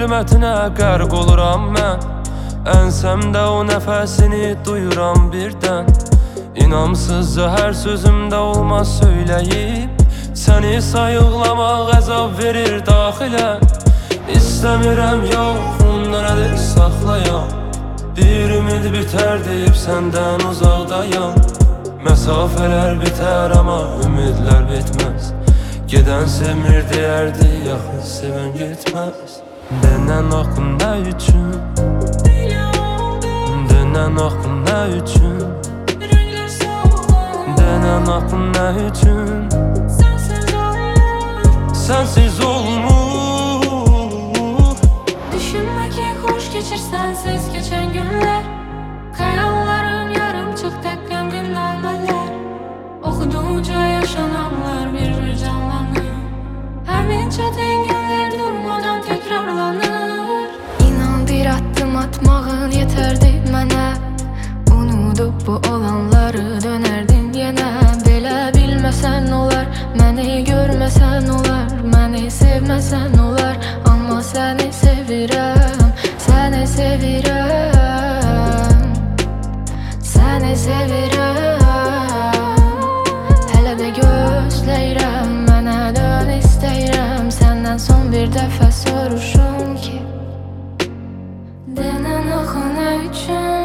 zülmətinə qərq oluram mən. Ənsəmdə o nəfəsini duyuram birdən. İnamsızca hər sözümdə olmaz söyləyib, səni sayıqlamaq əzab verir daxilə. İstəmirəm yox, ondan əli saxlayam. Bir ümid bitər deyib səndən uzaqdayam. Məsafələr bitər amma ümidlər bitməz. Gedən sevmir deyərdi, yaxın sevən getməz. Denən axın nə üçün? Denən axın nə üçün? Denən axın nə üçün? Sensiz olmur. Düşünme ki hoş geçir sensiz geçen günler. Hayallerim yarım çık tekken gündemler. Okuduğunca yaşananlar bir canlanır. Her bir çetin günler durmadan tekrarlanır. İnan bir adım atmağın yeterdi mənə. Unudup bu olanları dönerdin yenə. Belə bilməsən olar, məni görməsən olar, məni sevməsən olar. Amma səni sevirəm, səni sevirəm, səni sevirəm. Hələ də gözləyirəm, mənə dön istəyirəm. Səndən son bir dəfə soruşum ki, denən axı nə üçün?